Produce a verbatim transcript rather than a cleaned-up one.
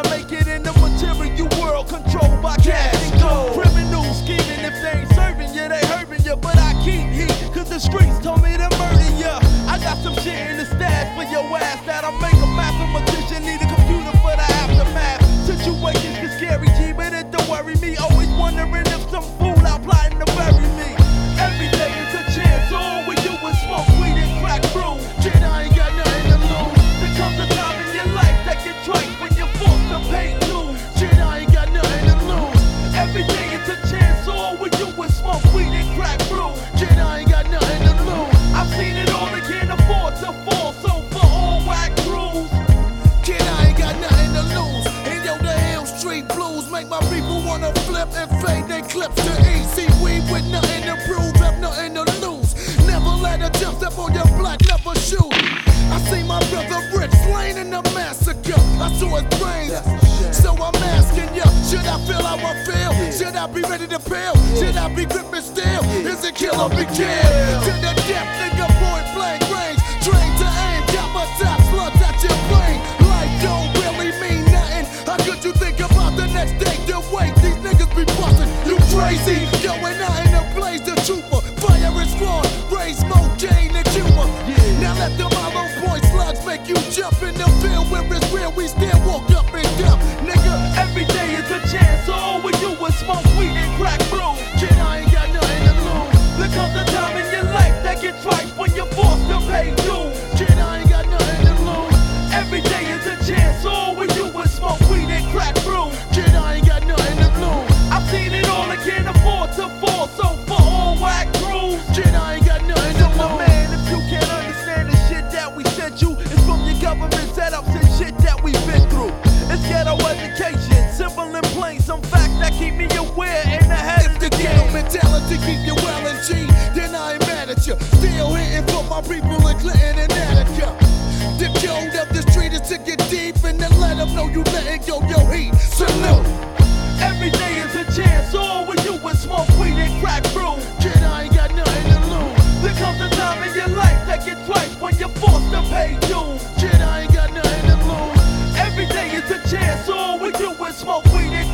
to make it in the material world controlled by cash and gold. Criminals scheming if they ain't serving you, they hurting you. But I keep heat, cause the streets told me to murder ya. I got some shit in the stash for your ass that'll make a mathematician need a computer for the aftermath. Situations get scary, G, but it don't worry me. Always wondering if some fool out plotting to bury me. Every day is a chance, all we do is smoke weed and crack brew. Kid, I ain't got nothing to lose. There comes a time in your life that can trite when you're forced to pay dues. Kid, I ain't got nothing to lose. Every day is a chance, all we do is smoke weed and crack brew. Kid, I ain't got nothing to lose. I've seen it all and can't afford to fall, so for all whack crews. Kid, I ain't got nothing to lose. And yo, the Hill Street Blues make my people wanna flip and fade their clips to easy weed with nothing to prove, have nothing to lose. Never let a jump step on your block, never shoot. I see my brother Rich slain in a massacre. I saw his brains, so I'm asking ya, should I feel how I feel? Should I be ready to peel? Should I be gripping steel? Is it kill or be killed? To the death, nigga, point blank range. Trained to aim, got my top slugs at your brain. Life don't really mean nothing. How could you think about the next day? The way these niggas be bustin', you crazy? Going out in a blaze, the trooper. Fire is strong, raise smoke, Jane and Cuba. Now let them hollow point slugs make you jump in the field where it's real. We still walk up and down, nigga. Every day is a chance, so all we do is smoke weed and crack brew. Kid, I ain't got nothing to lose. There comes a time in your life that gets right when you're forced to pay dues. Kid, I ain't got nothing to lose. Every day is a chance, so all we do is smoke weed and crack brew. Kid, I ain't got nothing to lose. I've seen it all and can't afford to fall, so for all whack crews. Kid, I ain't got nothing So to my lose. man, if you can't understand the shit that we sent you, it's from your government setups and shit that we've been through. It's ghetto education, simple and plain, some facts that keep me aware and ahead If of the the ghetto game. mentality keep you well and G, then I ain't mad at you. Still hitting for my people in Clinton and Attica. The code of the street is to get deep and then let them know you letting go your heat. Salute. Every day is a chance, so all we do is smoke weed and crack brew. Kid, I ain't got nothing to lose. There comes a time in your life that gets right when you're forced to pay dues. Kid, I ain't got nothing to lose. Every day is a chance, so all we do is smoke weed and